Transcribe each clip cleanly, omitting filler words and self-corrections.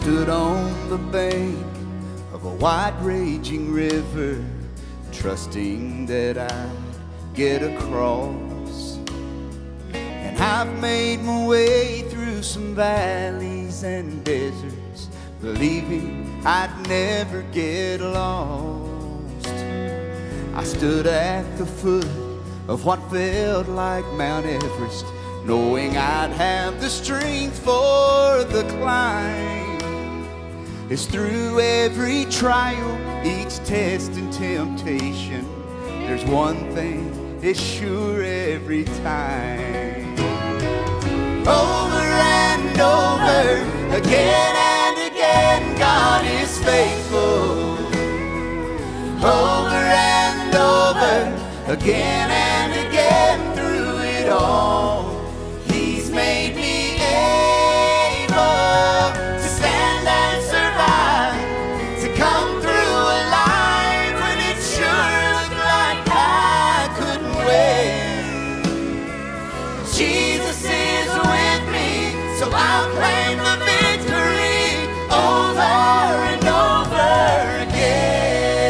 stood on the bank of a wide raging river, trusting that I'd get across. And I've made my way through some valleys and deserts, believing I'd never get lost. I stood at the foot of what felt like Mount Everest, knowing I'd have the strength for the climb. It's through every trial, each test and temptation, there's one thing, it's sure every time. Over and over, again and again, God is faithful. Over and over, again and again, through it all, He's made me able to stand and survive, to come through alive when it sure looked like I couldn't win. Jesus is with me, so I'll claim the victory over and over again.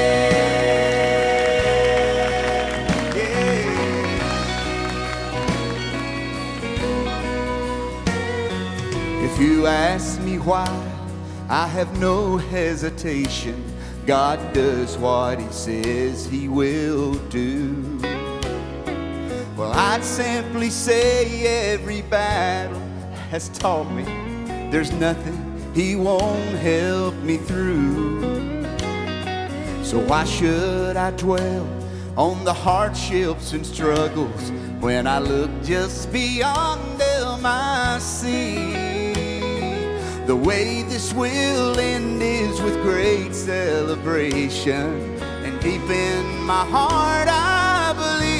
If you ask me why, I have no hesitation. God does what He says He will do. Well, I'd simply say every battle has taught me there's nothing He won't help me through. So why should I dwell on the hardships and struggles when I look just beyond them I see? The way this will end is with great celebration, and deep in my heart I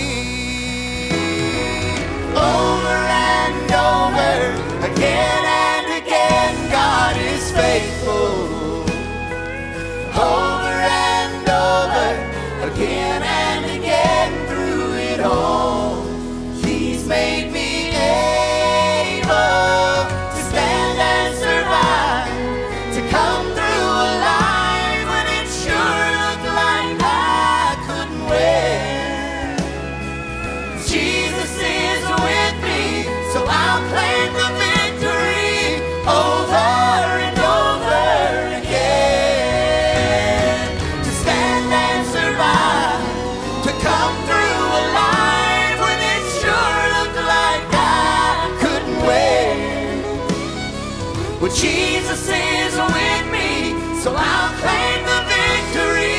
believe. Over and over, again and again, God is faithful. Over and over, again and again, through it all, He's made me able to stand and survive, to come through alive when it sure looked like I couldn't win. Jesus is with me, so I'll claim the victory over and over again. To stand and survive, to come through alive when it sure looked like I couldn't win. Well, Jesus is with me, so I'll claim the victory.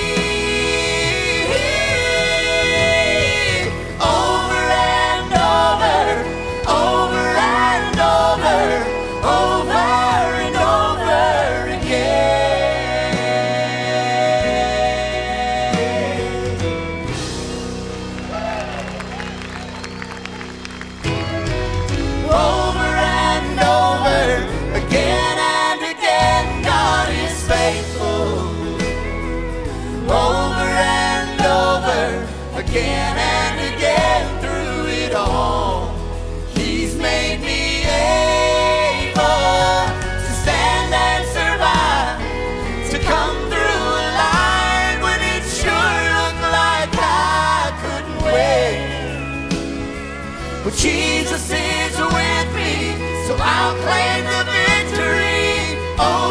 Over and over, over and over, over and over again. Over and over, again and again, God is faithful. Over and over, again and again, through it all, He's made me able to stand and survive, to come through alive when it sure looked like I couldn't win. But Jesus is with me, so I'll claim the victory. Oh,